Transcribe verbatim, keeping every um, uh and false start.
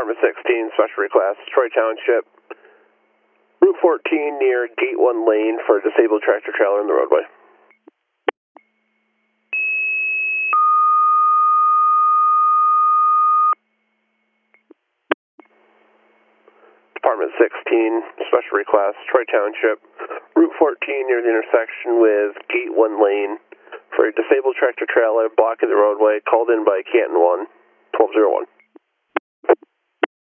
Department sixteen, special request, Troy Township, Route fourteen near Gate one lane for a disabled tractor trailer in the roadway. Department sixteen, special request, Troy Township, Route fourteen near the intersection with Gate one lane for a disabled tractor trailer blocking the roadway, called in by Canton one, twelve oh one.